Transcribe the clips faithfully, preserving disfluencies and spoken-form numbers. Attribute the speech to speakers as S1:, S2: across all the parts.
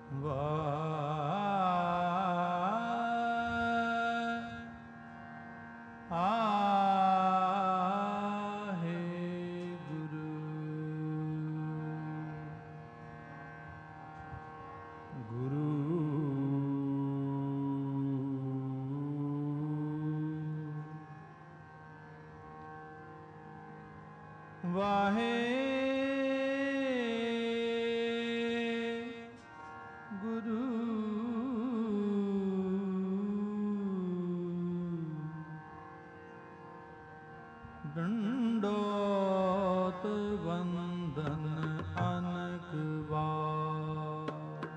S1: ਡੰਡੋਤ ਬੰਦਨ ਅਨਕ ਵਾਰ,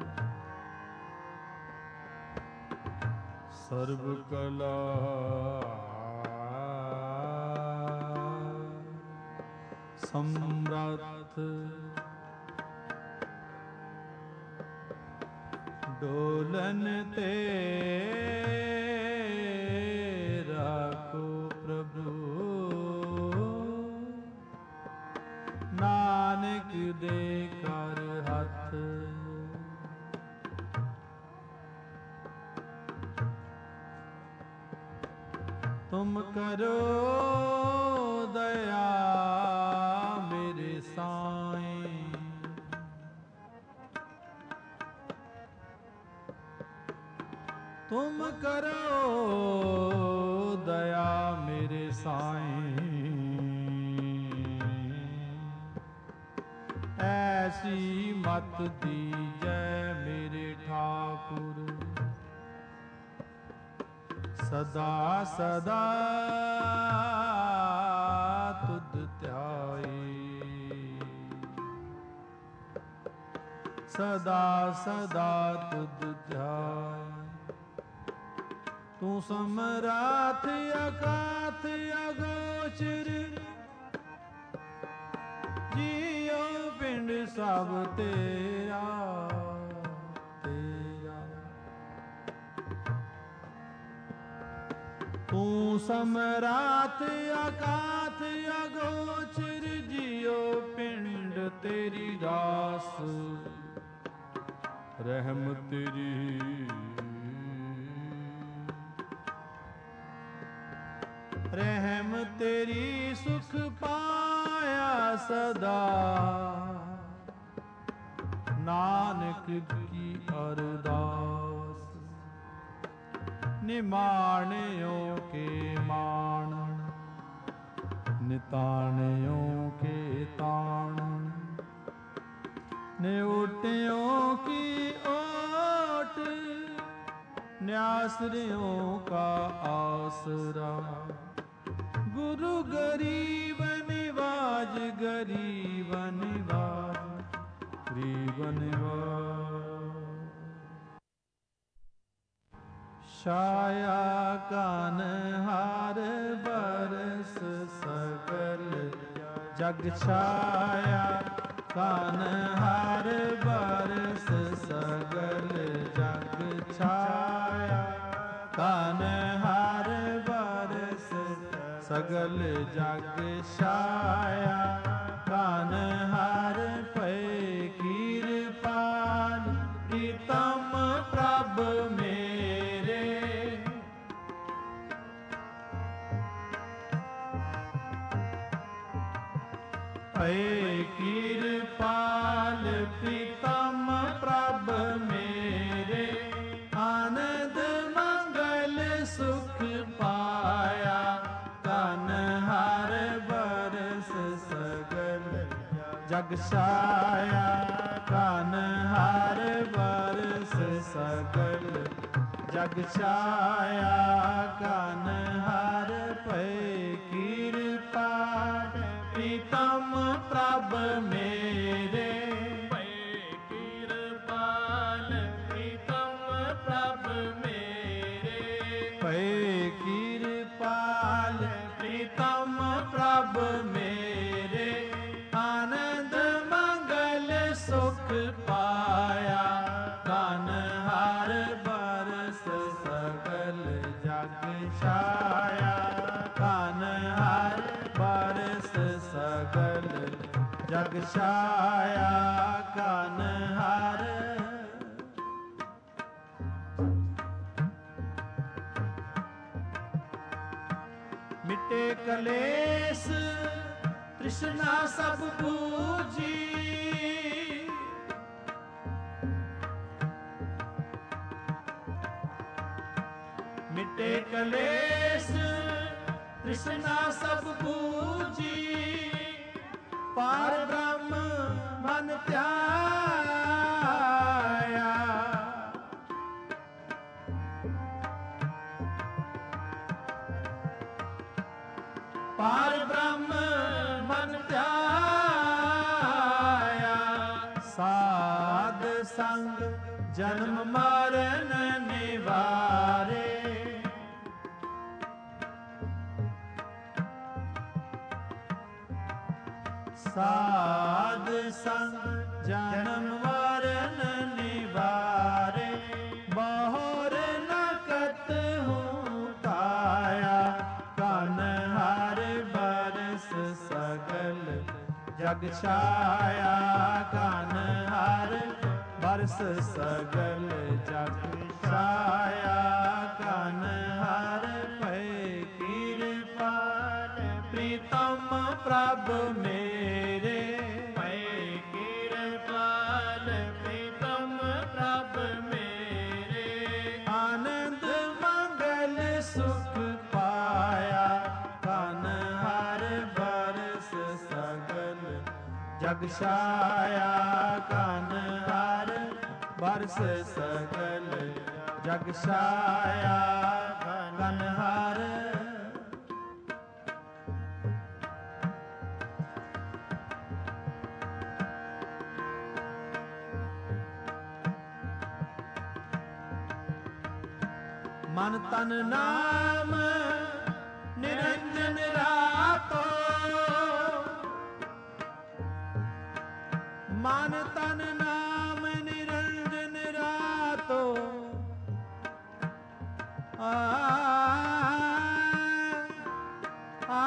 S1: ਸਰਬ ਕਲਾ ਸਮਰੱਥ, ਡੋਲਨ ਤੇ ਰਾਖੋ ਪ੍ਰਭੂ, ਨਾਨਕ ਦੇ ਕਰ ਹੱਥ। ਤੁਮ ਕਰੋ ਦਇਆ ਮੇਰੇ ਸਾਈਂ, ਤੁਮ ਕਰੋ ਦਇਆ ਮੇਰੇ ਸਾਈਂ, ਐਸੀ ਮਤ ਦੀਜੈ ਮੇਰੇ ਠਾਕੁਰ, ਸਦਾ ਸਦਾ ਤੁਧ ਧਿਆਏ, ਸਦਾ ਸਦਾ ਤੁਧ ਧਿਆਏ। ਤੂੰ ਸਮਰਾਥ ਅਕਾਥ ਅਗੋਚਰ, ਜੀਉ ਪਿੰਡ ਸਭ ਤੇਰਾ ਤੇਰਾ। ਤੂੰ ਸਮਰਾਥ ਅਕਾਥ ਅਗੋਚਰ, ਜੀਉ ਪਿੰਡ ਤੇਰੀ ਰਾਸ, ਰਹਿਮ ਤੇਰੀ ਰਹਿਮ ਤੇਰੀ ਸੁਖ ਪਾਇਆ ਸਦਾ, ਨਾਨਕ ਕੀ ਅਰਦਾਸ। ਨਿਮਾਣਿਓ ਕੇ ਮਾਣਨ, ਨਿਤਾਣਿਓ ਕੇ ਤਾਣਨ, ਨਿਉਟਿਓ ਕੀ ਓਟ, ਨਿਆਸਰਿਓ ਕਾ ਆਸਰਾ। ਗੁਰੂ ਗਰੀਬ ਨਿਵਾਜ, ਗਰੀਬ ਨਿਵਾਜ, ਗਰੀਬ ਨਿਵਾਜ। ਛਾਇਆ ਕਾਨ ਹਾਰ ਬਰਸ ਸਗਲ ਜਗ, ਛਾਇਆ ਕਾਨ ਹਾਰ ਬਰਸ ਸਗਲ ਜਗ, ਛਾਇਆ ਕਾਨ ਹਾਰ ਬਰਸ ਸਗਲ ਜਗ, ਛਾਇਆ ਕਾਨ ਹਾਰ ਪਏ ਕਿਰਪਾਲ, ਪ੍ਰੀਤਮ ਪ੍ਰਭ ਮੇਰੇ। ਪਏ ਕਿਰਪਾਲ ਪ੍ਰੀਤਮ ਪ੍ਰਭ ਮੇਰੇ, ਆਨੰਦ ਮੰਗਲ ਸੁਖ ਪਾਇਆ, ਕਨ ਹਰ ਬਰਸ ਸਗਲ ਜਗ, ਛਾਇਆ ਕਨ ਹਰ ਬਰਸ ਸਗਲ ਜਗ, ਛਾਇਆ ਕਨ ਹਰ ਪਏ ਕਿਰਪਾਲ, ਪ੍ਰੀਤਮ ਪ੍ਰਭ ਮੇਰੇ।
S2: ਪਏ ਕਿਰਪਾਲ ਪ੍ਰੀਤਮ ਪ੍ਰਭ ਮੇਰੇ,
S1: ਪਏ ਕਿਰਪਾਲ ਪ੍ਰੀਤਮ ਪ੍ਰਭ ਮੇਰੇ, ਆਨੰਦ ਮੰਗਲ ਸੁਖ ਪਾਇਆ, ਕਨ ਹਰ ਬਰਸ ਸਗਲ ਜਗ, ਛਾਇਆ ਕਨ ਹਰ ਬਰਸ ਸਗਲ ਜਗ, ਛਾਇਆ ਕਨ ਹਰ कलेस तृष्णा सब बूझी। मिटे कलेस तृष्णा सब बूझी। पार ब्रह्म मन ध्याया। पार ब्रह्म मन ध्याया। साध संग जन्म मरण निवारे। साध संग जन्म मरण निवारे। बहुर न कतहु काया। कान हर बरस सगल जग छाया। कान हर बरस सगल जग छाया। कान हर भय कृपाल प्रीतम प्रभ मेरे। भय कृपाल प्रीतम प्रभ मेरे। आनंद मंगल सुख पाया। कान हर बरस सगल जग छाया। कान हर बरस सगल जग छाया। कान हर मन तन नाम निरंजन रातो। मन तन नाम निरंजन रातो। आ आ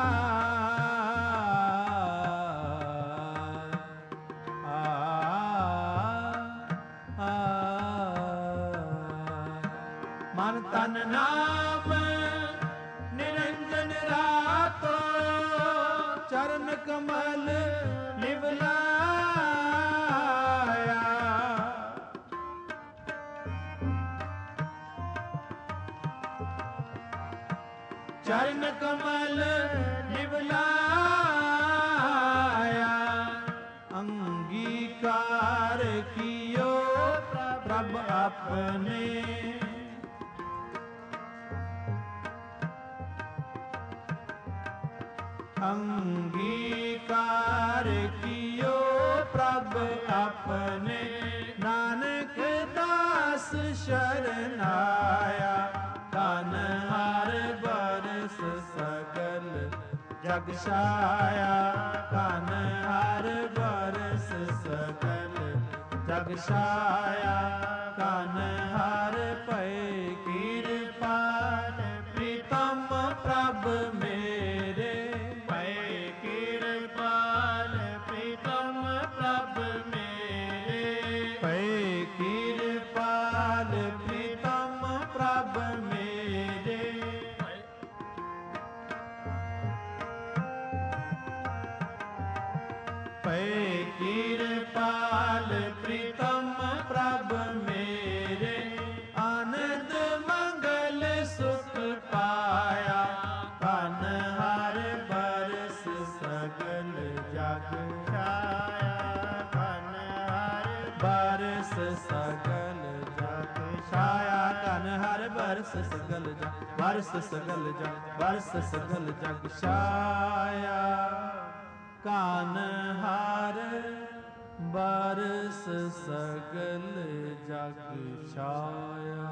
S1: मन तन नाम निरंजन रातो। चरण कमल निवलाया। चरण कमल निवलाया। अंगीकार कियो प्रभ अपने। अंगीकार कियो प्रभ अपने। नानक दास शरनाया। कान हर बरस सगल जग छाया। कान हर बरस सगल जग छाया। कान हर भय कृपाल प्रीतम प्रभ मेरे। भय कृपाल प्रीतम प्रभ मेरे। भय कृपाल प्रीतम प्रभ मेरे। भय कृपाल प्रीतम प्रभ मेरे। आनंद मंगल सुख पाया। कान हर बरस सगल जग छाया। कान हर बरस सगल जग छाया। कान हर बरस सगल जग बरस सगल जग बरस सगल जग छाया। कान हर बरस सगल जग छाया।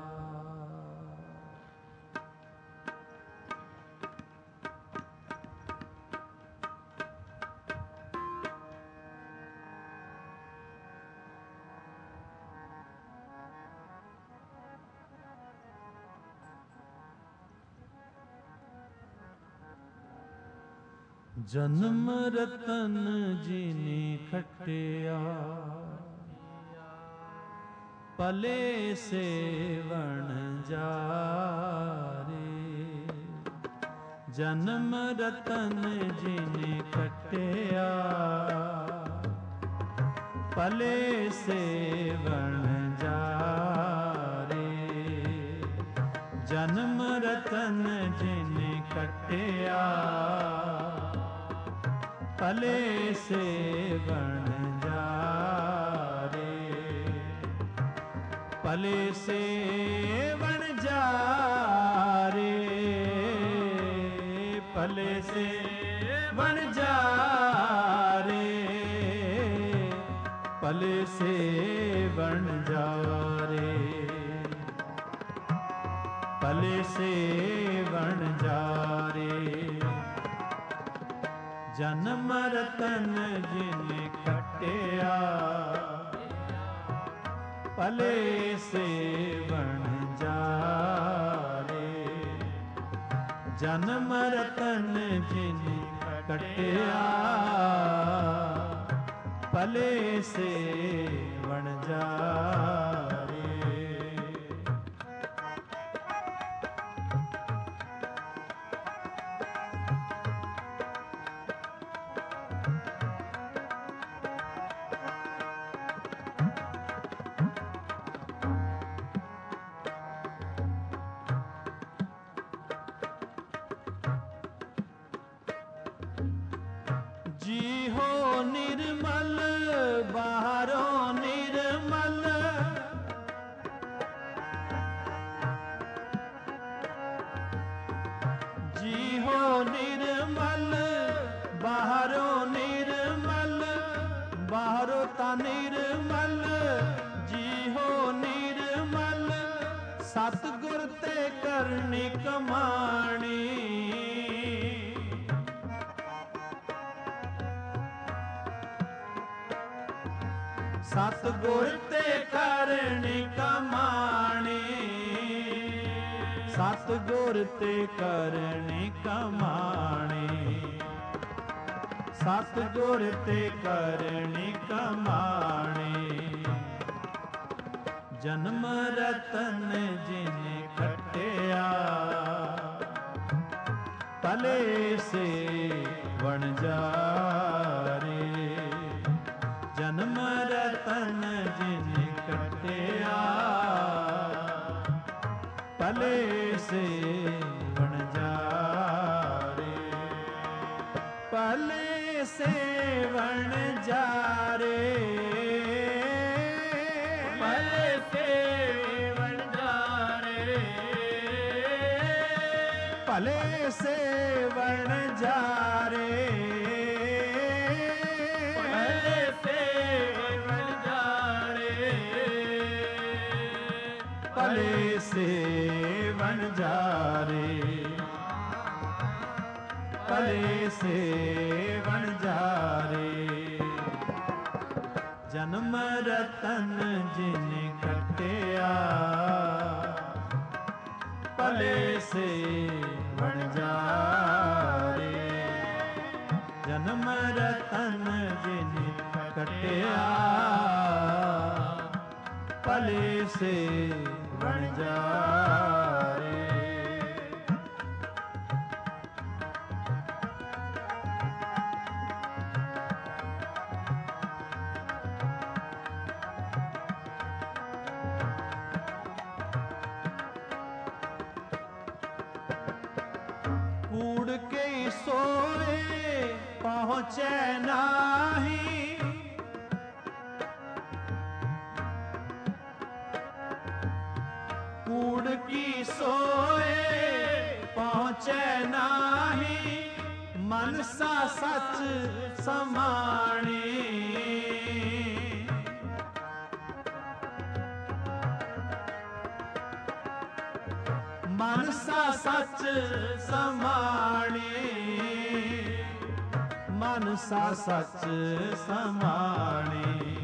S1: जन्म रतन जिने खटिया। पले सेवण जारे। ਜਨਮ ਰਤਨ ਜਿਨੇ ਖਟਿਆ, ਭਲੇ ਸੇਵਣ ਜਾਰੇ। ਜਨਮ ਰਤਨ ਜਿਨੇ ਖਟਿਆ, ਭਲੇ ਸੇਵਣ ਜਾਰੇ। ਭਲੇ ਸੇਵਣ ਜਾਰੇ, ਭਲੇ ਸੇਵਣ ਜਾਰੇ। ਭਲੇ ਸੇਵਣ ਜਾਰੇ, ਭਲੇ ਸੇਵਣ ਜਾਰੇ। ਜਨਮ ਰਤਨ ਜਿਨੇ ਖਟਿਆ, ਭਲੇ ਸੇਵਣ ਜਾਰੇ। ਜਨਮ ਰਤਨ ਜਿਨੇ ਖਟਿਆ, ਭਲੇ ਸੇਵਣ ਜਾਰੇ। ਜੀ ਹੋ ਨਿਰਮਲ ਬਾਹਰੋਂ ਨਿਰਮਲ, ਜੀ ਹੋ ਨਿਰਮਲ ਬਾਹਰੋਂ ਨਿਰਮਲ। ਬਾਹਰੋਂ ਤਾਂ ਨਿਰਮਲ, ਜੀ ਹੋ ਨਿਰਮਲ। ਸਤਿਗੁਰ ਤੇ ਕਰਨੀ ਕਮਾਣੀ, ਸਤਿਗੁਰ ਤੇ ਕਰਨੀ ਕਮਾਣੀ। ਸਤਿਗੁਰ ਤੇ ਕਰਨੀ ਕਮਾਣੀ, ਸਤਿਗੁਰ ਤੇ ਕਰਨੀ ਕਮਾਣੀ। ਜਨਮ ਰਤਨ ਜਿਨੇ ਖਟਿਆ, ਭਲੇ ਸੇਵਣ ਜਾਰੇ। ਜਨਮ ਰਤਨ ਜਿਨੇ ਖਟਿਆ, ਭਲੇ ਸੇਵਣ ਜਾਰੇ। ਭਲੇ ਸੇਵਣ ਜਾਰੇ,
S2: ਭਲੇ ਸੇਵਣ ਜਾਰੇ।
S1: ਭਲੇ ਸੇਵਣ ਜਾਰੇ।
S2: ਭਲੇ ਸੇਵਣ ਜਾਰੇ।
S1: ਭਲੇ ਸੇਵਣ ਜਾਰੇ। ਭਲੇ ਸੇਵਣ ਜਾਰੇ। ਜਨਮ ਰਤਨ ਜਿਨੇ ਖਟਿਆ, ਭਲੇ ਸੇਵਣ ਜਾਰੇ। ਜਨਮ ਰਤਨ ਜਿਨੇ ਖਟਿਆ, ਭਲੇ ਸੇਵਣ ਜਾਰੇ। ਕੂੜ ਕੇ ਸੋਏ ਪਹੁੰਚੈ ਨਾਹੀ, ਕੂੜ ਕੀ ਸੋਏ ਪਹੁੰਚੈ ਨਾਹੀ। ਮਨਸਾ ਸੱਚ ਸਮਾਣੀ, ਮਨਸਾ ਸੱਚ ਸਮਾਣੀ। ਮਨਸਾ ਸੱਚ ਸਮਾਣੀ।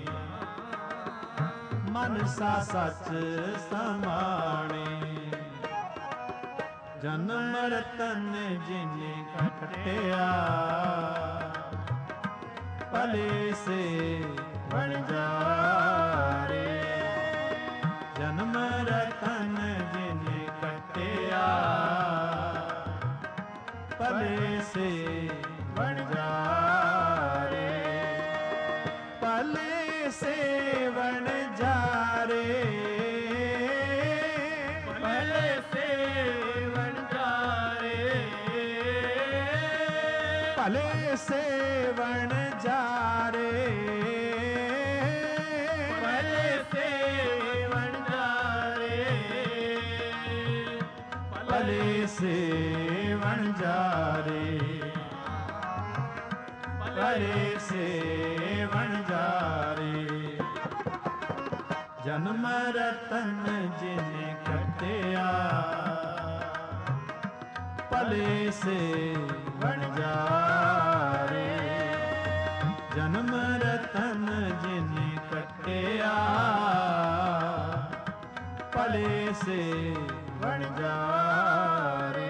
S1: ਮਨਸਾ ਸੱਚ ਸਮਾਣੀ। ਜਨਮ ਰਤਨ ਜਿਨੇ ਖਟਿਆ, ਭਲੇ ਸੇਵਣ ਜਾਰੇ। ਜਨਮ ਰਤਨ ਜਿਨੇ ਖਟਿਆ, ਭਲੇ ਸੇਵਣ ਜਾਰੇ,
S2: ਭਲੇ ਸੇਵਣ ਜਾਰੇ,
S1: ਭਲੇ ਸੇਵਣ ਜਾਰੇ, ਭਲੇ ਸੇਵਣ ਜਾਰੇ। ਜਨਮ ਰਤਨ ਜਿਨੇ ਖਟਿਆ, ਭਲੇ ਸੇਵਣ ਜਾਰੇ। ਜਨਮ ਰਤਨ ਜਿਨੇ ਖਟਿਆ, ਭਲੇ ਸੇਵਣ ਜਾਰੇ।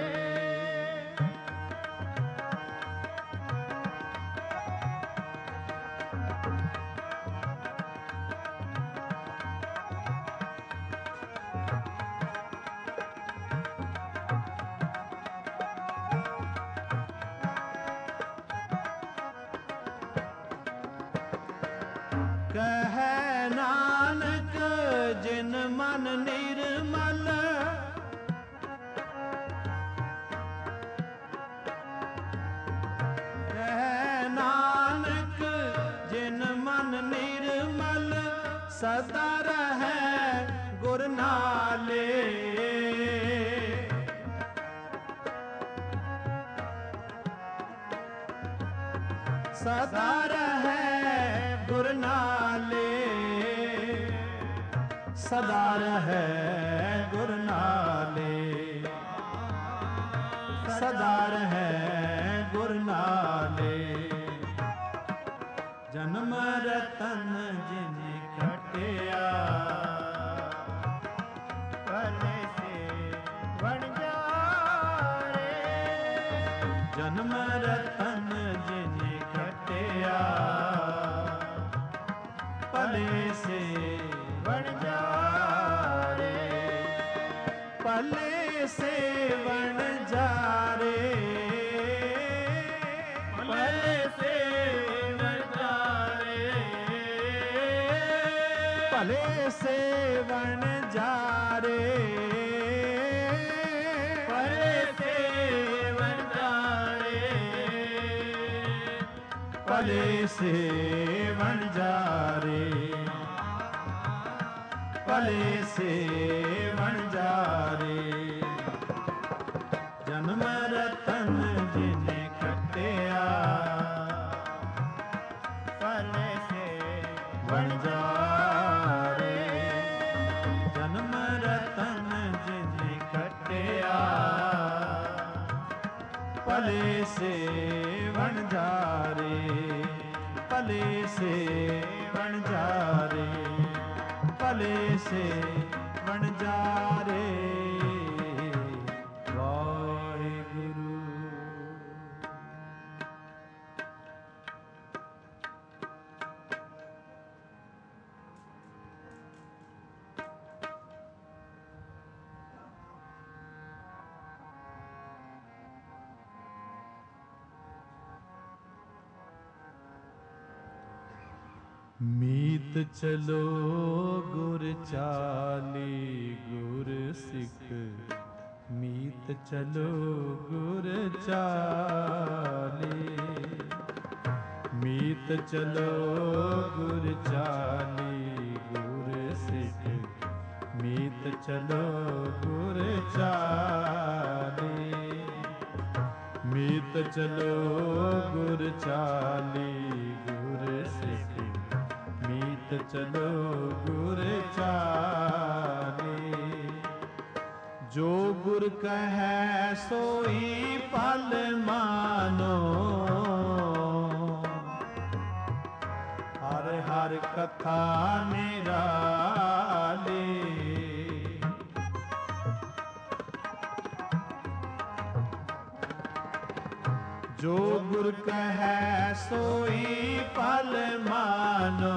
S1: ਕਹੈ ਨਾਨਕ ਜਿਨ ਮਨ ਨਿਰਮਲ, ਕਹੈ ਨਾਨਕ ਜਿਨ ਮਨ ਨਿਰਮਲ, ਸਦਾ ਰਹੈ ਗੁਰ ਨਾਲੇ। ਸਦਾ ਰਹੈ ਗੁਰ ਨਾਲੇ, ਸਦਾ ਰਹੈ ਗੁਰ ਨਾਲੇ, ਸਦਾ ਰਹੈ ਗੁਰ ਨਾਲੇ। ਜਨਮ ਰਤਨ ਜਿਨੇ ਖਟਿਆ,
S2: ਭਲੇ ਸੇਵਣ ਜਾਰੇ।
S1: ਜਨਮ ਰਤਨ ਜਿਨੇ ਖਟਿਆ, ਭਲੇ ਸੇਵਣ ਜਾਰੇ। ਭਲੇ ਸੇਵਣ ਜਾਰੇ,
S2: ਭਲੇ ਸੇਵਣ ਜਾਰੇ,
S1: ਭਲੇ ਸੇਵਣ ਜਾਰੇ।
S2: ਭਲੇ ਸੇਵਣ ਜਾਰੇ,
S1: ਭਲੇ ਸੇਵਣ ਜਾਰੇ, ਭਲੇ ਸੇਵਣ ਜਾਰੇ। ਜਨਮ ਰਤਨ ਜਿਨੇ ਖਟਿਆ,
S2: ਭਲੇ ਸੇਵਣ
S1: ਵਣ ਜਾਰੇ। ਜਨਮ ਰਤਨ ਜਿਨੇ ਖਟਿਆ, ਭਲੇ ਸੇਵਣ ਜਾਰੇ, ਭਲੇ ਸੇਵਣ ਜਾਰੇ, ਭਲੇ ਸੇਵਣ ਜਾਰੇ। ਵਾਹਿਗੁਰੂ। ਮੀਤ ਚਲੋ ਗੁਰ ਚਾਲੀ, ਗੁਰ ਸਿੱਖ ਮੀਤ ਚਲੋ ਗੁਰ ਚਾਲੀ। ਮੀਤ ਚਲੋ ਗੁਰ ਚਾਲੀ, ਗੁਰ ਸਿੱਖ ਮੀਤ ਚਲੋ ਗੁਰ ਚਾਲੀ। ਮੀਤ ਚਲੋ ਗੁਰ ਚਾਲੀ, ਗੁਰ ਸਿੱਖ ਮੀਤ ਚਲੋ ਗੁਰ ਚਾਲੀ। ਜੋ ਗੁਰ ਕਹੈ ਸੋਈ ਪਲ ਮਾਨੋ, ਹਰ ਹਰ ਕਥਾ ਨਿਰਾਲੀ। ਜੋ ਗੁਰ ਕਹੈ ਸੋਈ ਪਲ ਮਾਨੋ,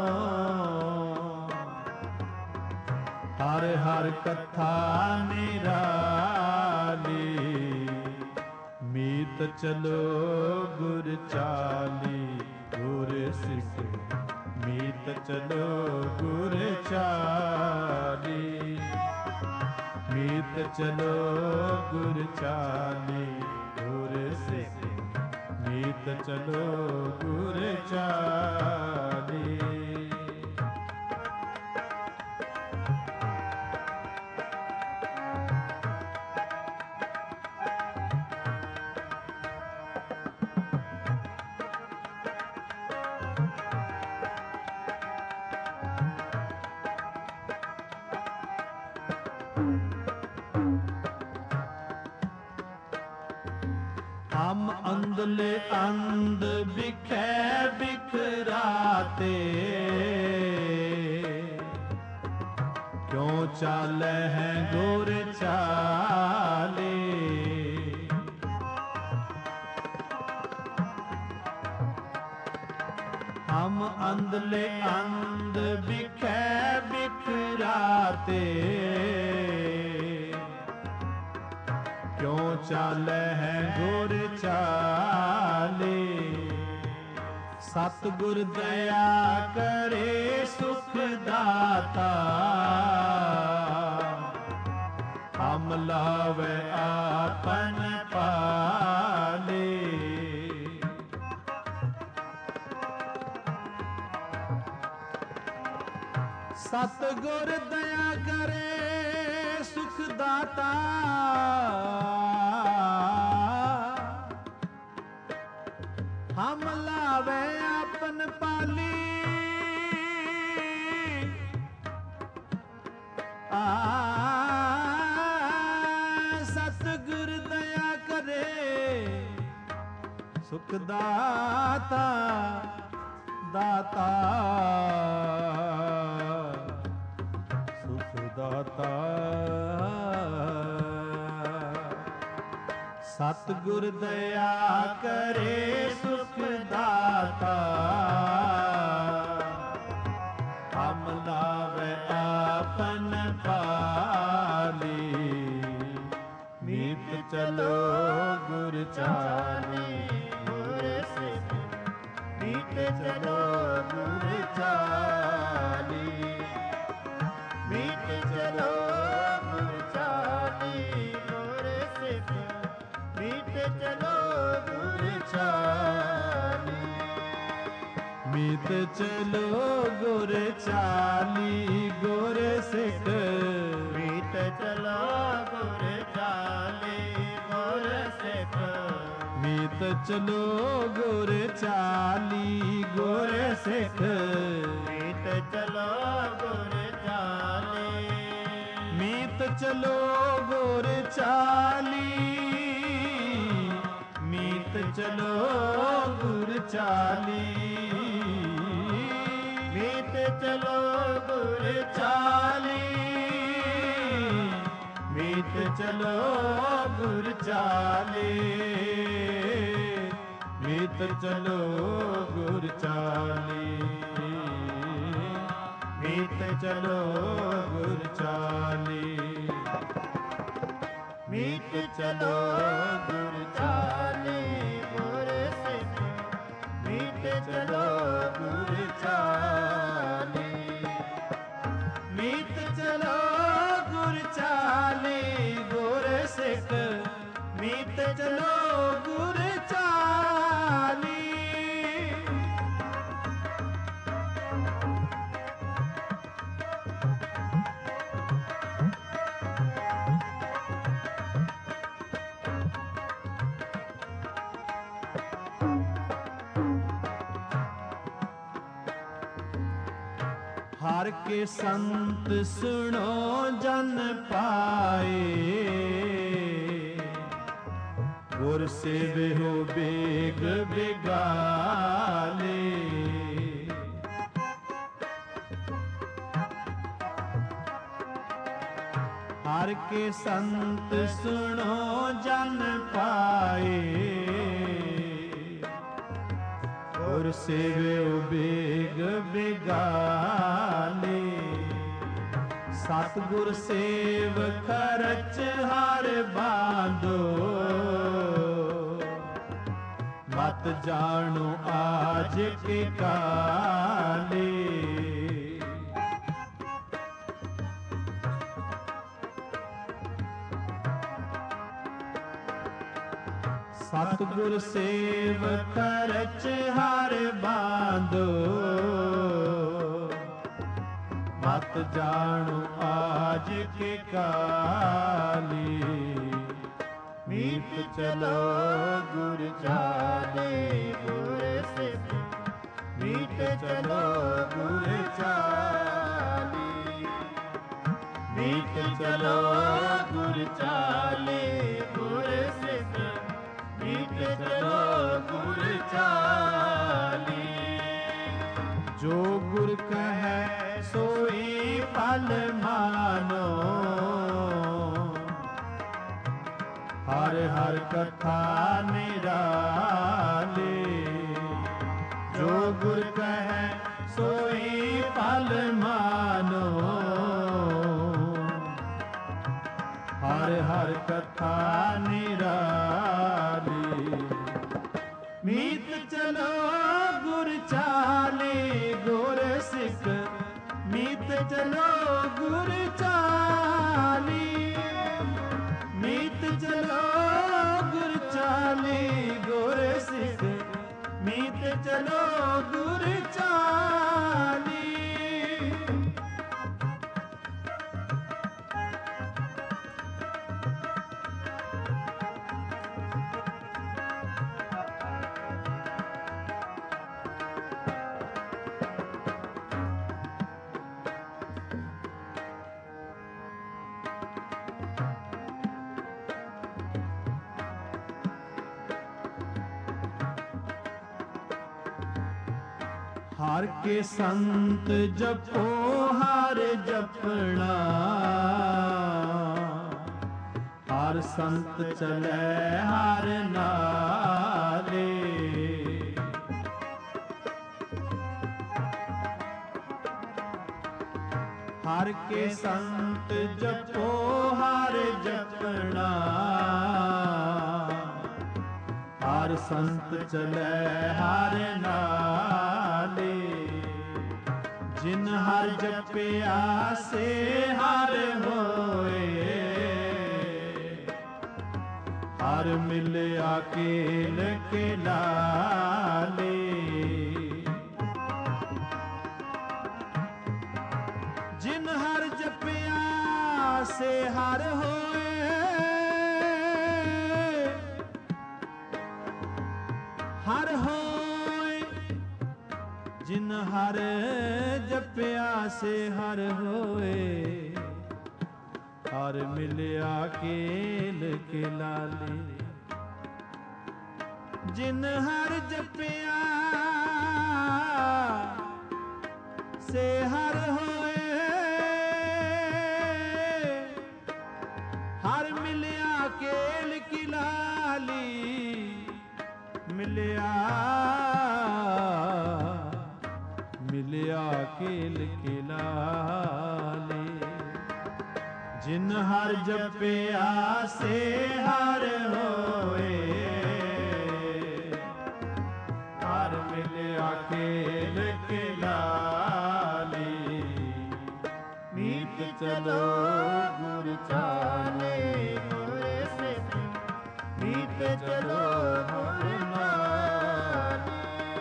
S1: ਹਰ ਹਰ ਕਥਾ ਨਿਰਾਲੀ। ਮੀਤ ਚਲੋ ਗੁਰ ਚਾਲੀ, ਗੁਰ ਸਿੱਖ ਮੀਤ ਚਲੋ ਗੁਰ ਚਾਲੀ। ਮੀਤ ਚਲੋ ਗੁਰ ਚਾਲੀ, ਗੁਰ ਸਿੱਖ ਮੀਤ ਮੀਤ ਚਲੋ ਗੁਰ ਚਾਲੀ। ਹਮ ਅੰਧਲੇ ਅੰਧ ਬਿਖੈ ਬਿਖਰਾਤੇ, ਕਿਉ ਚਾਲੈ ਹੈ ਗੁਰ ਚਾਲੇ। ਹਮ ਅੰਧਲੇ ਅੰਧ ਬਿਖੈ ਬਿਖਰਾਤੇ, ਕਿਉ ਚਾਲੈ ਹੈ ਗੁਰ ਚਾਲੇ। ਸਤਿਗੁਰ ਦਇਆ ਕਰੇ ਸੁਖ ਦਾਤਾ, ਹਮ ਲਾਵੇ ਆਪਨ ਪਾਲੇ। ਸਤਿਗੁਰ ਦਇਆ ਕਰੇ ਸੁਖ ਦਾਤਾ, ਹਮ ਲਾਵੇ ਆਪਨ ਪਾਲੀ। ਆ ਸਤਿਗੁਰ ਦਇਆ ਕਰੇ ਸੁਖ ਦਾਤਾ, ਦਾਤਾ ਸੁਖ ਦਾਤਾ। ਸਤਿਗੁਰ ਦਇਆ ਕਰੇ ਸੁਖ ਦਾਤਾ, ਹਮ ਲਾਵੇ ਆਪਨ ਪਾਲੀ। ਮੀਤ ਚਲੋ ਗੁਰ ਚਾਲੀ,
S2: ਗੁਰ ਸਿੱਖ ਮੀਤ ਚਲੋ ਗੁਰ ਚਾਲੀ। ਮੀਤ ਚਲੋ ਗੁਰ ਚਾਲੀ, ਗੁਰ ਸਿੱਖ ਮੀਤ ਚਲੋ ਗੁਰ ਚਾਲੀ।
S1: ਮੀਤ ਚਲੋ ਗੁਰ ਚਾਲੀ, ਗੁਰ ਸਿੱਖ
S2: ਮੀਤ ਚਲੋ ਗੁਰ ਚਾਲੀ, ਗੁਰ ਸਿੱਖ
S1: ਮੀਤ ਚਲੋ ਗੁਰ ਚਾਲੀ, ਗੁਰ ਸਿੱਖ
S2: ਮੀਤ ਚਲੋ ਗੁਰ ਚਾਲੀ।
S1: ਮੀਤ ਚਲੋ ਗੁਰ ਚਾਲੀ, ਮੀਤ ਚਲੋ ਗੁਰ ਚਾਲੀ।
S2: ਮੀਤ ਚਲੋ ਗੁਰ ਚਾਲੀ,
S1: ਮੀਤ ਚਲੋ ਗੁਰ ਚਾਲੀ। ਮੀਤ ਚਲੋ ਗੁਰ ਚਾਲੀ, ਮੀਤ ਚਲੋ ਗੁਰ ਚਾਲੀ।
S2: ਮੀਤ ਚਲੋ ਗੁਰ ਚਾਲੀ, ਗੁਰ ਸਿੱਖ ਮੀਤ ਚਲੋ ਗੁਰ ਚਾਲੀ।
S1: ਮੀਤ ਚਲੋ ਗੁਰ ਚਾਲੀ, ਗੁਰ ਸਿੱਖ ਮੀਤ ਚਲੋ ਗੁਰ ਚਾਲੀ। ਹਰ ਕੇ ਸੰਤ ਸੁਣੋ ਜਨ ਪਾਏ, ਗੁਰ ਸੇਵਿਓ ਬੇਗ ਬਿਗਾਲੇ। ਹਰ ਕੇ ਸੰਤ ਸੁਣੋ ਜਨ ਪਾਏ, ਗੁਰ ਸੇਵਿਓ ਬੇਗ ਬਿਗਾਲੇ। ਸਤਿਗੁਰ ਸੇਵ ਖਰਚ ਹਰ ਬਾਂਧੋ, ਮਤ ਜਾਣੋ ਆਜ ਕੇ ਕਾਲੇ। ਸਤਿਗੁਰ ਸੇਵ ਖਰਚ ਹਰ ਬਾਂਧੋ, ਮਤ ਜਾਣੋ ਆਜ ਕੇ ਕਾਲੀ।
S2: ਮੀਤ ਚਲੋ ਗੁਰ ਚਾਲੇ ਗੁਰ ਸਿੱਖ, ਮੀਤ ਚਲੋ ਗੁਰ ਚਾਲੀ। ਮੀਤ ਚਲੋ ਗੁਰ ਚਾਲੇ ਗੁਰ ਸਿੱਖ, ਮੀਤ ਚਲੋ ਗੁਰ ਚਾਲੀ।
S1: ਜੋ ਗੁਰ ਕਹੈ ਸੋਈ ਫਲ ਮਾਨੋ, ਹਰ ਹਰ ਕਥਾ ਨਿਰਾਲੀ। ਜੋ ਗੁਰ ਕਹੈ ਸੋਈ ਫਲ ਮਾਨੋ, ਹਰ ਹਰ ਕਥਾ ਨਿਰਾਲੀ। ਮੀਤ ਚਲੋ ਗੁਰ ਚਾਲੇ ਗੁਰ ਸਿੱਖ, ਮੀਤ ਚਲੋ ਗੁਰ ਚਾਲੀ। ਮੀਤ ਚਲੋ ਗੁਰ ਚਾਲੀ ਗੁਰ ਸਿੱਖ, ਮੀਤ ਚਲੋ ਗੁਰ ਚਾਲੀ। ਹਰ ਕੇ ਸੰਤ ਜਪੋ ਹਰ ਜਪਣਾ, ਹਰ ਸੰਤ ਚਲੈ ਹਰ ਨਾਲੇ। ਹਰ ਕੇ ਸੰਤ ਜਪੋ ਹਰ ਜਪਣਾ, ਹਰ ਸੰਤ ਚਲੈ ਹਰ ਨਾਲੇ। ਜਿਨ ਹਰ ਜਪਿਆ ਸੇ ਹਰ ਹੋਏ, ਹਰ ਮਿਲਿਆ ਕੇਲ ਕੇ ਲਾਲੇ। ਜਿਨ ਹਰ ਜਪਿਆ ਸੇ ਹਰ ਹੋਏ, ਹਰ ਹੋਏ। ਜਿਨ ਹਰ ਜਪਿਆ ਸੇ ਹਰ ਹੋਏ, ਹਰ ਮਿਲਿਆ ਕੇਲ ਕੇ ਲਾਲੇ। ਜਿਨ ਹਰ ਜਪਿਆ ਸੇ ਹਰ ਹੋਏ, ਹਰ ਮਿਲਿਆ ਕੇਲ ਕੀ ਲਾਲੀ। ਮਿਲਿਆ ਮਿਲਿਆ ਕੇਲ ਕੇ ਲਾਲੇ। ਜਿਨ ਹਰ ਜਪਿਆ ਸੇ ਹਰ ਹੋਏ, ਹਰ ਮਿਲਿਆ ਕੇਲ ਕੇ ਲਾਲੇ।
S2: ਮੀਤ ਚਲੋ ਗੁਰ ਚਾਲੇ ਗੁਰ ਸਿੱਖ, ਮੀਤ ਚਲੋ ਗੁਰ ਨਾਲੇ।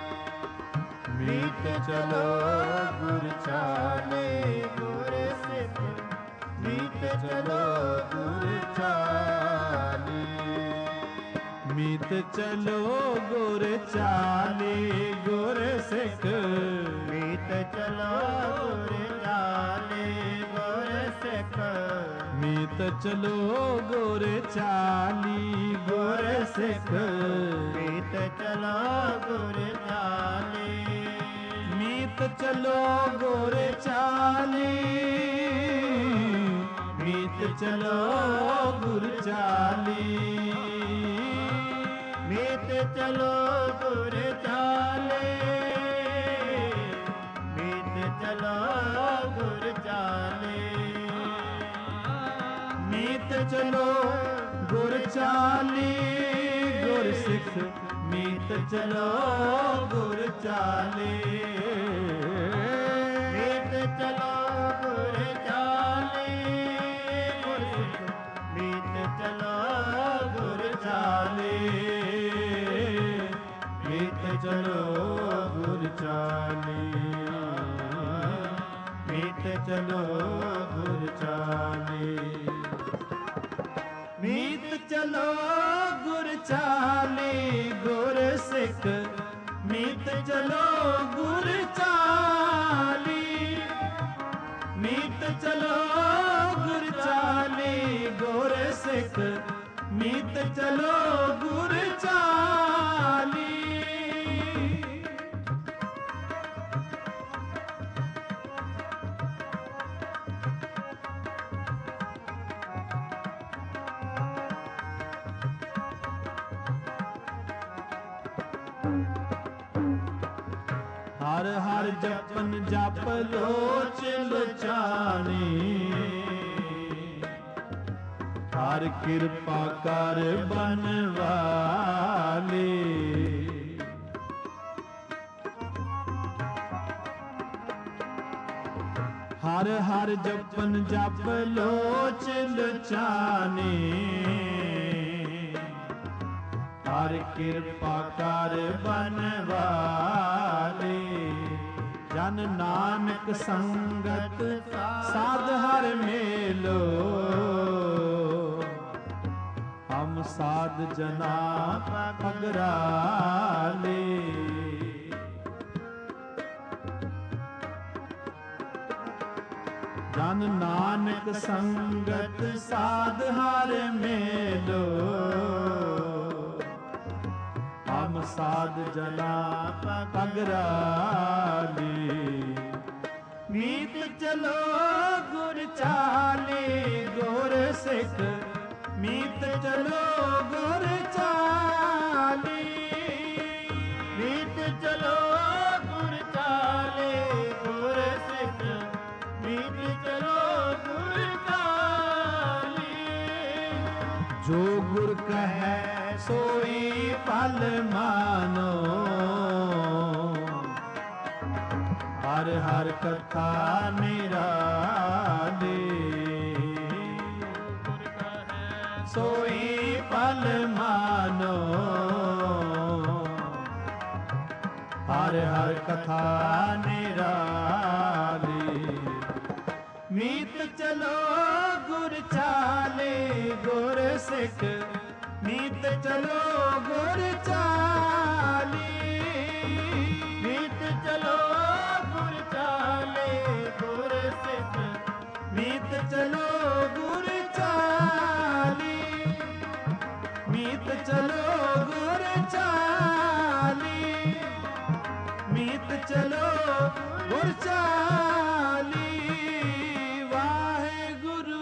S2: ਮੀਤ ਚਲੋ ਗੁਰ ਚਾਲੇ ਗੁਰ ਸਿੱਖ, ਮੀਤ ਚਲੋ ਗੁਰ ਚਾਲੇ।
S1: ਮੀਤ ਚਲੋ ਗੁਰ ਚਾਲੇ ਗੁਰ ਸਿੱਖ,
S2: ਮੀਤ ਚਲੋ ਗੁਰ ਚਾਲੇ ਗੁਰ ਸਿੱਖ।
S1: ਮੀਤ ਚਲੋ ਗੁਰ ਚਾਲੀ ਗੁਰ ਸਿੱਖ।
S2: ਮੀਤ ਚਲੋ ਗੁਰ ਚਾਲੇ।
S1: ਮੀਤ ਚਲੋ ਗੁਰ ਚਾਲੀ, ਮੀਤ ਚਲੋ ਗੁਰ ਚਾਲੀ।
S2: ਮੀਤ ਚਲੋ ਗੁਰ ਚਾਲੇ, ਮੀਤ ਚਲੋ ਗੁਰ ਚਾਲੇ।
S1: ਮੀਤ ਚਲੋ ਗੁਰ ਚਾਲੀ ਗੁਰ ਸਿੱਖ, ਮੀਤ ਚਲੋ ਗੁਰ ਚਾਲੀ।
S2: ਮੀਤ ਚਲੋ ਗੁਰ ਚਾਲੇ ਗੁਰ ਸਿੱਖ, ਮੀਤ ਚਲੋ ਗੁਰ ਚਾਲੇ।
S1: ਚਲੋ ਗੁਰ ਚਾਲੇ। ਮੀਤ ਚਲੋ ਗੁਰ ਚਾਲੇ ਗੁਰ ਸਿੱਖ ਮੀਤ ਚਲੋ ਗੁਰ ਚਾਲੀ। ਮੀਤ ਚਲੋ ਗੁਰ ਚਾਲੀ ਗੁਰ ਸਿੱਖ ਮੀਤ ਚਲੋ ਗੁਰ ਚਾਲੀ। ਹਰ ਹਰ ਜਪਨ ਜਪ ਲੋਚ ਲੁਚਾਣੀ। ਹਰ ਕਿਰਪਾ ਕਰ ਬਨਵਾਲੇ। ਹਰ ਹਰ ਜਪਨ ਜਪ ਲੋਚ ਲੁਚਾਣੀ। ਹਰ ਕਿਰਪਾ ਕਰ ਬਨਵਾਲੇ। ਜਨ ਨਾਨਕ ਸੰਗਤ ਸਾਧ ਹਰ ਮੇਲੋ। ਹਮ ਸਾਧ ਜਨਾ ਪਗਰਾਲੇ। ਜਨ ਨਾਨਕ ਸੰਗਤ ਸਾਧ ਹਰ ਮੇਲੋ। ਹਮ ਸਾਧ ਜਨਾ ਪਗਰਾਲੇ। ਮੀਤ ਚਲੋ ਗੁਰ ਚਾਲੇ ਗੁਰ ਸਿੱਖ ਮੀਤ ਚਲੋ ਗੁਰ ਚਾਲੀ।
S2: ਮੀਤ ਚਲੋ ਗੁਰ ਚਾਲੇ ਗੁਰ ਸਿੱਖ ਮੀਤ ਚਲੋ ਗੁਰ ਚਾਲੀ।
S1: ਜੋ ਗੁਰ ਕਹੈ ਸੋਈ ਫਲ ਮਾਨੋ। ਹਰ ਹਰ ਕਥਾ ਨਿਰਾਲੇ। ਸੋਈ ਫਲ ਮਾਨੋ। ਹਰ ਹਰ ਕਥਾ ਨਿਰਾਲੇ। ਮੀਤ ਚਲੋ ਗੁਰ ਚਾਲੇ ਗੁਰ ਸਿੱਖ ਮੀਤ ਚਲੋ ਗੁਰ ਚਾਲੀ।
S2: ਮੀਤ ਚਲੋ ਗੁਰ ਚਾਲੇ ਗੁਰ ਸਿੱਖ
S1: ਮੀਤ ਚਲੋ ਗੁਰ ਚਾਲੀ। ਮੀਤ ਚਲੋ ਗੁਰ ਚਾਲੀ। ਮੀਤ ਚਲੋ ਗੁਰ ਚਾਲੀ। ਵਾਹਿਗੁਰੂ।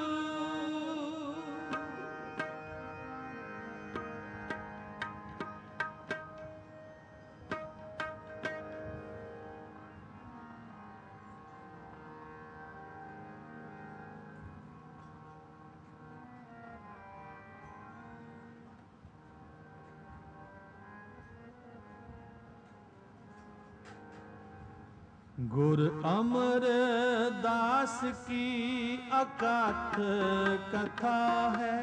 S1: ਗੁਰ ਅਮਰਦਾਸ ਕੀ ਅਕਥ ਕਥਾ ਹੈ।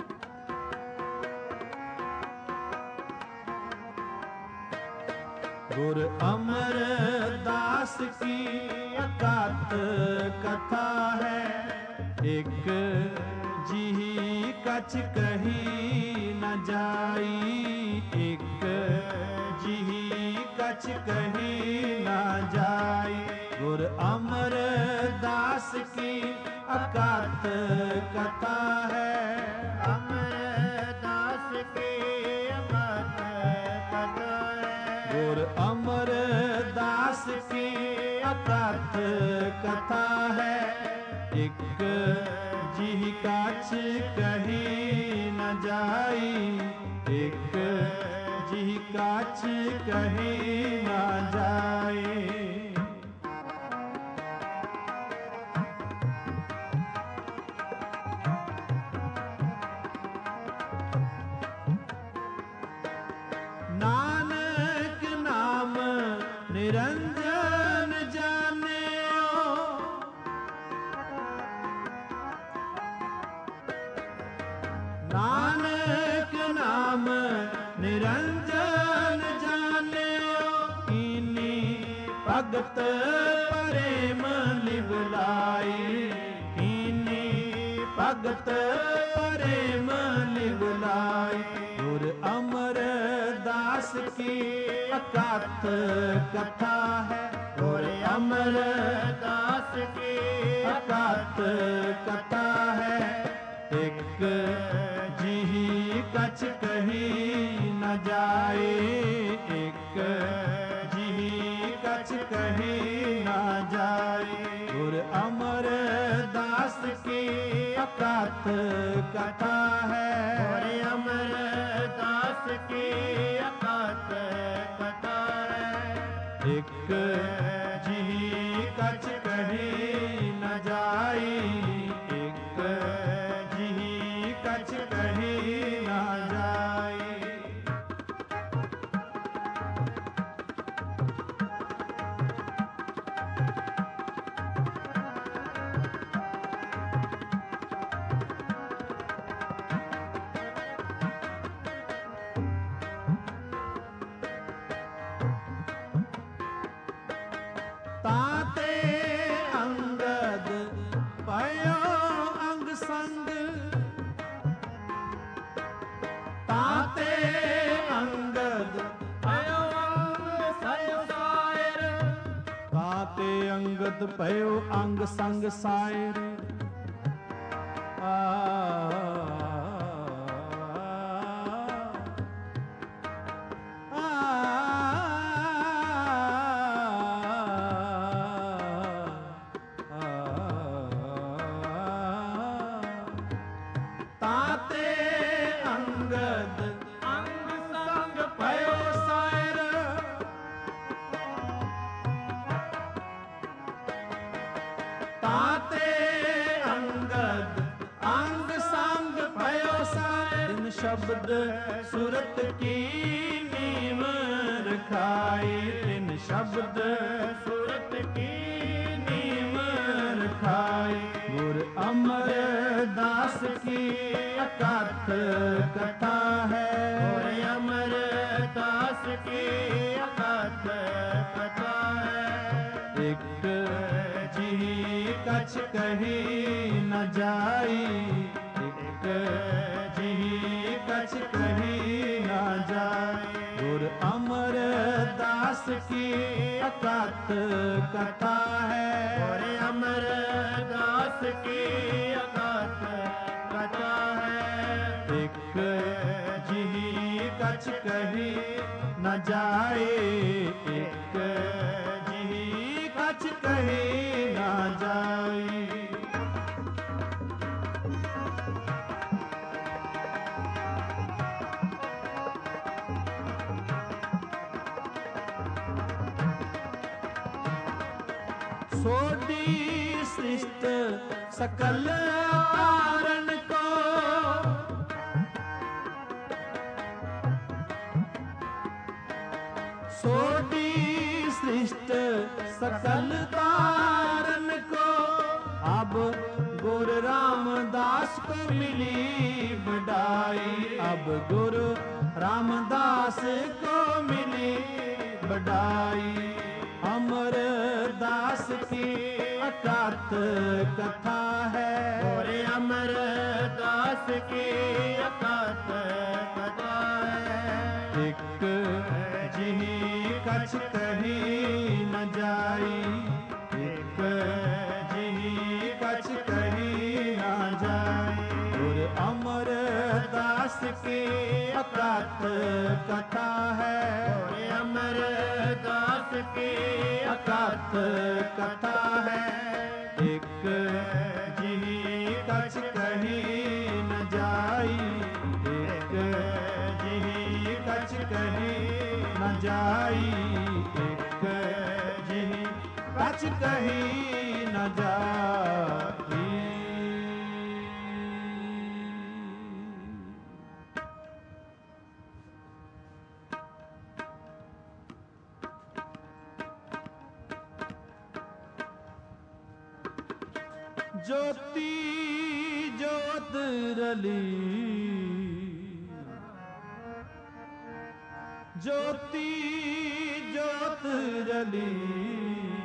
S1: ਗੁਰ ਅਮਰਦਾਸ ਕੀ ਅਕਥ ਕਥਾ ਹੈ। ਇੱਕ ਜਿਹੀ ਕਛ ਕਹੀ ਨ ਜਾਈ। ਇੱਕ ਜਿਹੀ ਕਛ ਕਹੀ ਨ ਜਾਈ। ਗੁਰ ਅਮਰਦਾਸ ਕੀ ਅਕਥ ਕਥਾ ਹੈ।
S2: ਅਮਰਦਾਸ ਕੀ ਅਕਥ ਕਥਾ ਹੈ।
S1: ਗੁਰ ਅਮਰਦਾਸ ਕੀ ਅਕਥ ਕਥਾ ਹੈ। ਇੱਕ ਜਿਹੀ ਕਛ ਕਹੀ ਨ ਜਾਈ। ਇੱਕ ਜਿਹੀ ਕਛ ਕਹੀ ਨ ਜਾਏ। ਨਾਨਕ ਨਾਮ ਨਿਰੰਜਨ ਜਾਣਿਓ। ਨਾਨਕ ਨਾਮ ਨਿਰੰਜਨ ਜਾਣਿਓ। ਕੀਨੀ ਪਗ भगत प्रेम लिवलाई कीनी भगत प्रेम लिवलाई गुर अमरदास की अकाथ कथा है
S2: गुर अमरदास की
S1: अकाथ कथा है एक जिही कछ कहीं न जाए एक जिही कछ कहीं न जाए गुर अमरदास की अकाथ कथा है
S2: गुर अमरदास की अकाथ कथा है
S1: एक जिही कछ कहीं न जाए एक जिही कछ कहीं न जाए ताते अंगद पयो अंग संग ताते अंगद
S2: पयो अंग संसार
S1: ताते अंगद पयो अंग संग सायर आ ताते अंगद
S2: अंग संग
S1: भयो सायर ताते अंगद अंग संग भयो सायर दिन शब्द सूरत की नीम रखाई दिन शब्द
S2: सूरत की
S1: नीम रखाई गुर अमरदास की अकाथ कथा है
S2: गुर अमरदास की अकाथ कथा है
S1: एक जी कछ कहीं न जाई एक जी कछ कहीं न जाई गुर अमरदास की अकाथ कथा है
S2: गुर अमरदास की अकाथ कथा है
S1: एक जी कछ कहीं न जाए एक जी कछ कहीं न जाए सोडी सृष्ट सकल कारण को सोडी सृष्ट सकल कारण को अब गुरु रामदास को मिली बड़ाई अब गुरु रामदास को मिली बड़ाई अमरदास की अकाथ कथा है
S2: गुर अमरदास की अकाथ कथा है
S1: एक जिही कछ कहीं न जाई एक जिही कछ कहीं न जाई गुर अमरदास की अकाथ कथा है
S2: गुर अमरदास की
S1: अकाथ कथा है एक जिही कछ कहीं न जाई एक जिही कछ कहीं न जाई एक जिही कछ कहीं न जाई ज्योति ज्योत रली ज्योति ज्योत रली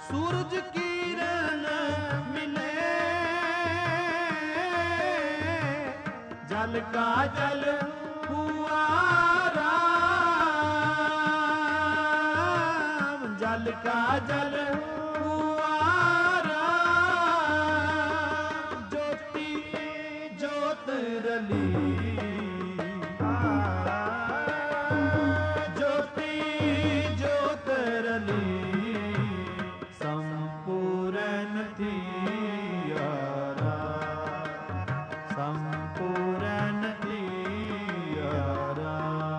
S1: सूरज किरण मिले, जल का जल हुआ राम, जल का जल हुआ राम, ज्योति ज्योत रली, ज्योति ज्योत रली, संपूर्ण थी यारा, संपूर्ण थी यारा।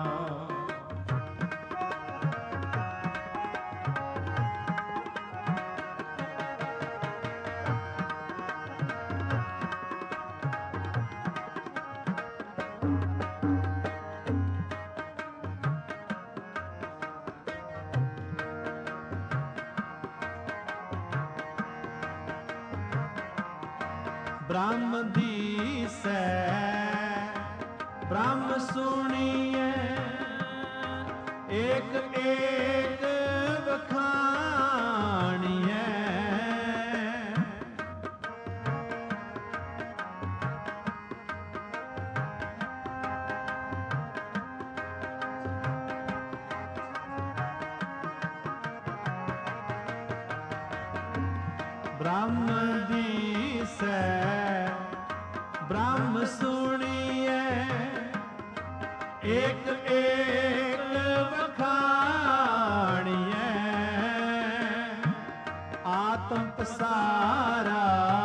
S1: ब्रह्म दीसै ब्रह्म सुनिए, एक एक बखानिए, ब्रह्म दीसै ब्रह्म सुनिए, एक एक बखानिए, आत्म पसारा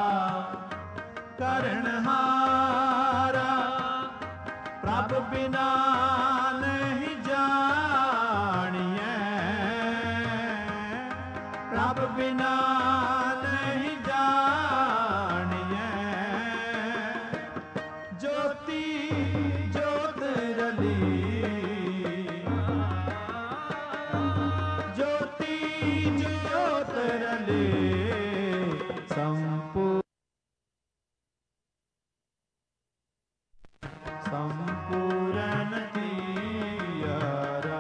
S1: करनहारा, प्रभ बिना नहीं जानिए, प्रभ बिना नहीं जानिए, ज्योति ज्योत रली, ज्योति ज्योत रली, संपूर्ण संपूर्ण थी यारा।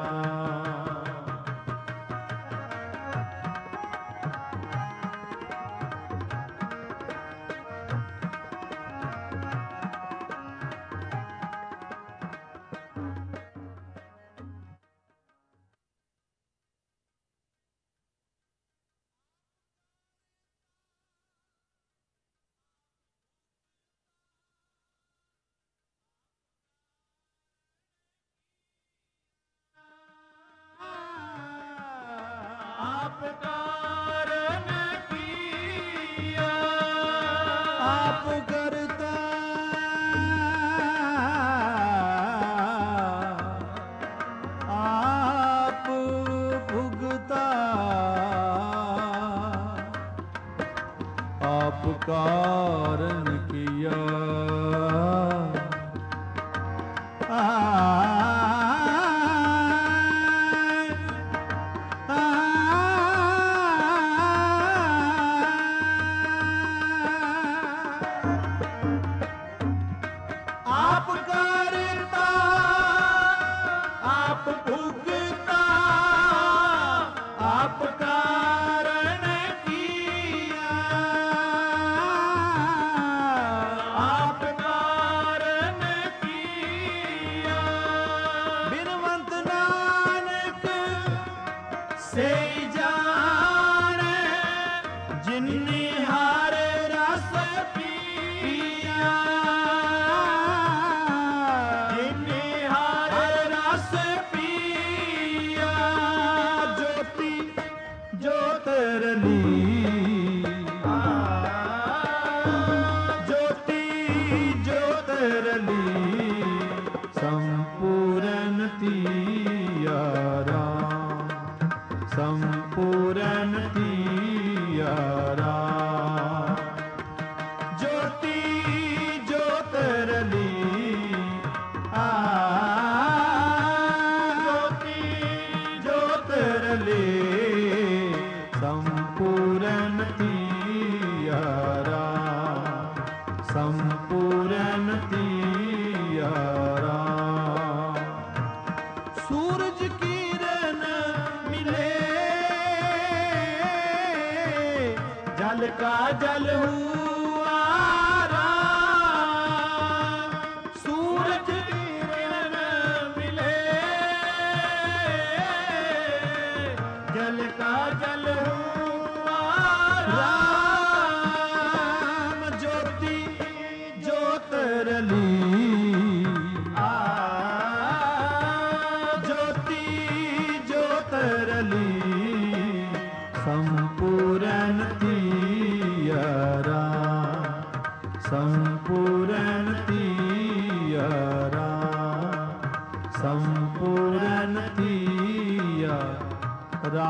S1: आप कारण किया, आप करता, आप भुगता, आप कारण किया, आप करता, आप भुगता, आप कारण किया, आप कारण किया,
S2: का जल हुआ राम, सूरज की किरण मिले, जल का जल हुआ
S1: राम ज्योति ज्योत रली ज्योति ज्योत रली संपूर्ण तियरा संपूर्ण तियरा संपूर्ण तियरा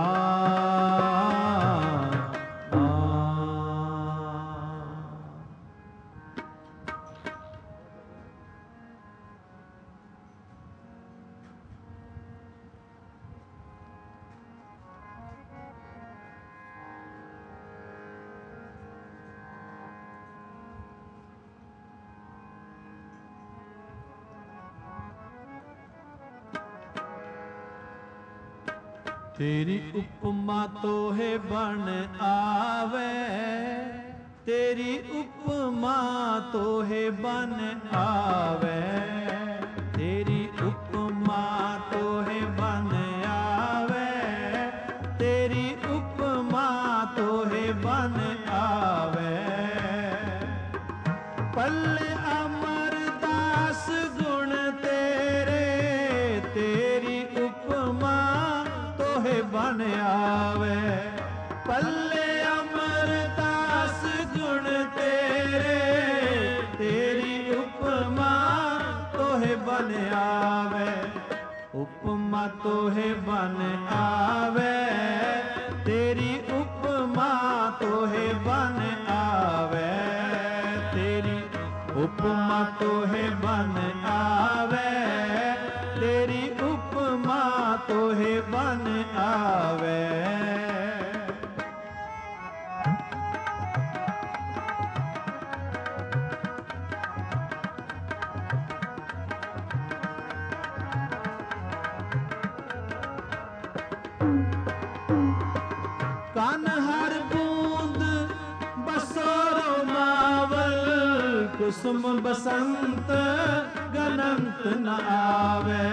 S1: तेरी उपमा तो है बन आवे, तेरी उपमा तो है बन आवे, तेरी उपमा तो है बन आवे, तेरी उपमा तो है बन आवे। पल्ले अमरदास गुण तेरे, तेरी उपमा बन आवे। पल्ले अमरदास गुण तेरे, तेरी उपमा तोहे बन आवे, उपमा तोहे बन आवे, तेरी उपमा तोहे बन आवे, तेरी उपमा तोहे बन आवे, तेरी उपमा तोहे बन आवे। कान हर बूंद बसोरो मावल, कुसुम बसंत गनंत न आवे।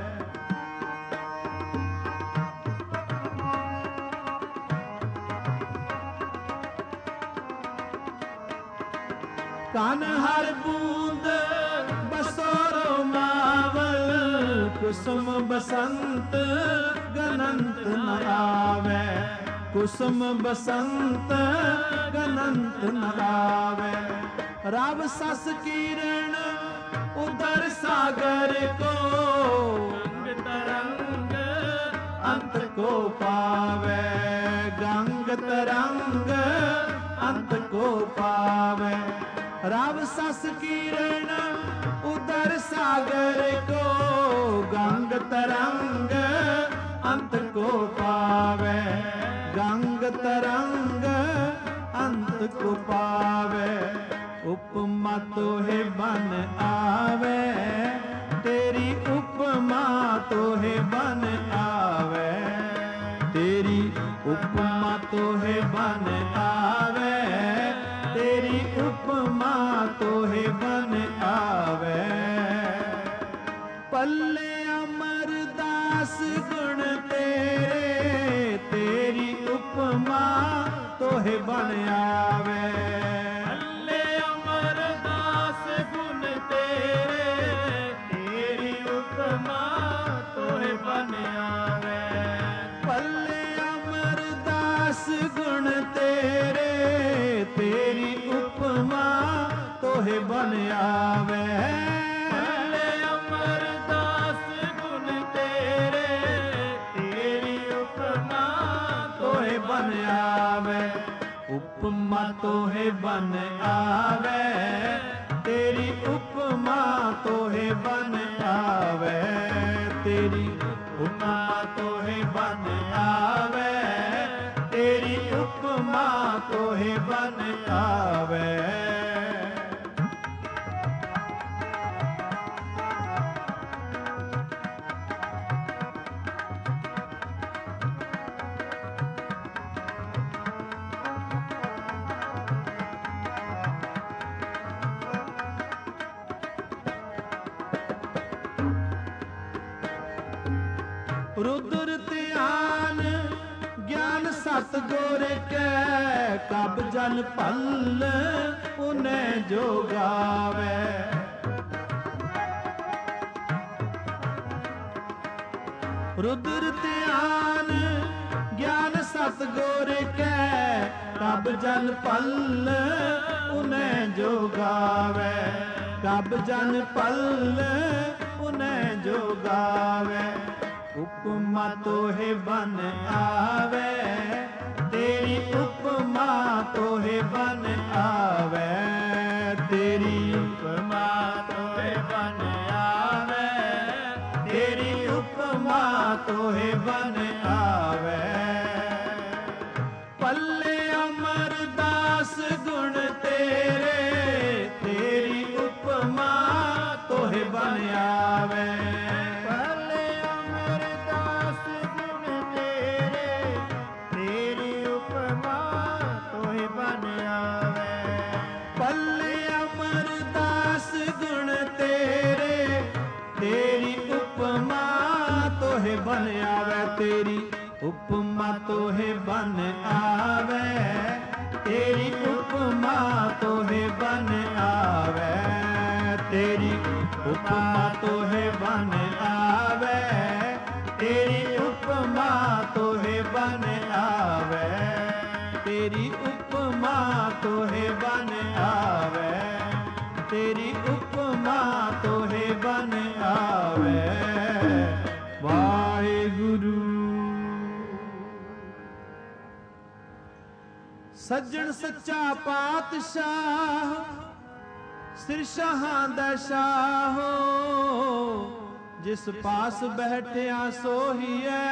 S1: कान हर बूंद बसोरो मावल, कुसुम बसंत गनंत न आवे, कुसुम बसंत गनंत न आवे। राव सस किरण उदर सागर को, गंग तरंग अंत को पावे, गंग तरंग अंत को पावे। राव सस किरण उदर सागर को, गंग तरंग अंत को पावे, गंग तरंग अंत को पावे। उपमा तोहे बन आवे, तेरी उपमा तोहे बन आवे, तेरी उपमा तोहे बन आवे, तेरी उपमा तोहे बन आवे। पल्ले अमरदास गुण तेरे, तेरी उपमा तोहे बन आवे।
S2: पल्ले अमरदास गुण तेरे, तेरी उपमा तोहे बन आवे।
S1: पल्ले अमरदास गुण तेरे, तेरी उपमा तोहे बन आवे।
S2: पल्ले अमरदास गुण तेरे, तेरी उपमा
S1: तोहे बन आवे। उपमा तोहे बन आवे, तेरी उपमा तोहे बन आवे, तेरी उपमा तोहे बन आवे, तेरी उपमा तोहे बन आवे। रुद्र ध्यान ज्ञान सतगुर कै, कब जन पल उन्हें जो गावे। रुद्र ध्यान ज्ञान सतगुर कै, कब जन पल उन्हें जो गावे। कब जन पल उन्हें जो गावे। उपमा तोहे बन आवे, तेरी उपमा तोहे बन आवे। तेरी
S2: उपमा तोहे बन आवे,
S1: तेरी उपमा तोहे बन आवे। पल्ले अमरदास गुण तेरे, तेरी उपमा तोहे बन आवे।
S2: पल्ले अमरदास गुण तेरे, तेरी उपमा तोहे बन आवे।
S1: पल्ले अमरदास गुण तेरे, तेरी उपमा तोहे बन आवे। तेरी उपमा तोहे बन आवे, तेरी उपमा तोहे बन आवे। तेरी उपमा तोहे बन आवे, तेरी उपमा तोहे बन आवे। तेरी उपमा तोहे बन आवे, तेरी उपमा तोहे बन आवे। वाहिगुरु। सज्जन सच्चा पातशाह, सिर शाहां दा शाहो। जिस पास बैठिया सोहीए,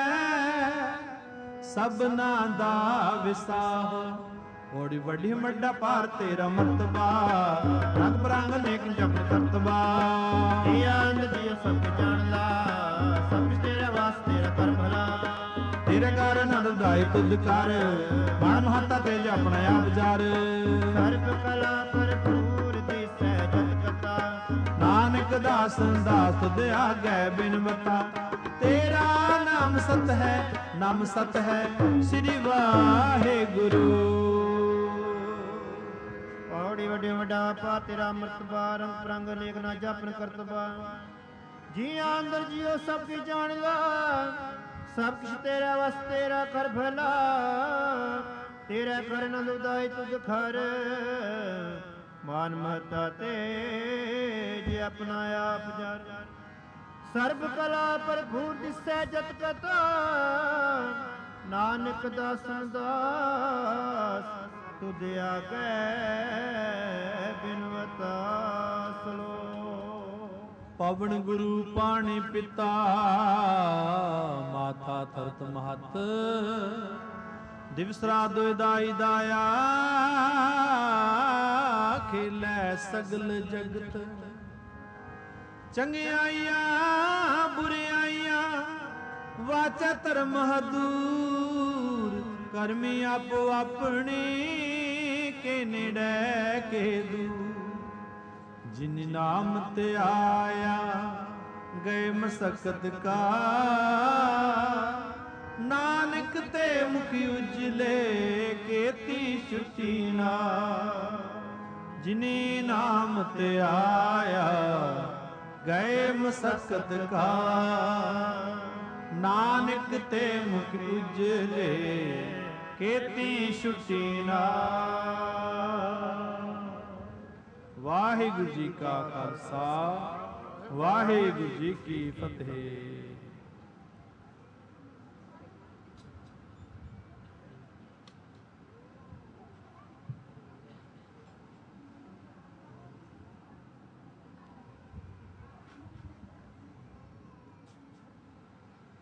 S1: सबना दा विसाहो। ओड़ी वड्डी मड्डा पार तेरा मर्तबा, रंग बरंग नेक जप करतबा।
S2: धियान दियो सब जान ला, सब कुछ तेरे वास्ते तेरा कर भला।
S1: तेरे कर नंद दाई तुद कर, बण महता तेज अपना आप जार।
S2: सर्व कला भरपूर दिसै जत कथा,
S1: नानक दास दास तुद आगे बिन बता। तेरा नाम सत है, नाम सत है, श्री वाहे गुरु।
S2: औड़ी वड्डे वड्डा पा तेरा मर्तबा, रंग परंग नेक ना जपन करतबा। जिया अंदर जियो सब की जान ला, सब कुछ तेरा वस तेरा कर भला। तेरा कर नंद उदाई तुझ खर, मान महता तेज अपना आप जार। सर्व कला भरपूर दिसै जत कथा, नानक दासन दास तुझ आगे बिनवता सलो।
S1: पवन गुरु पाणी पिता, माथा तरत महत। दिवस रात दुदाई दाया, खेलै सगल जगत। चंगियाइयां बुरियाइयां, वाचा धर्म हदूर। करमी आपो अपनी, के नेड़े के दूर। जिन नाम ते आया, गए मसकत का। नानक ते मुखी उजले, केती छुटी ना। जिनी नाम ते आया, गए मसकत का। नानक ते मुख उजले, केती छुटी ना। वाहिगुरु जी का खालसा, वाहिगुरु जी की फतेह।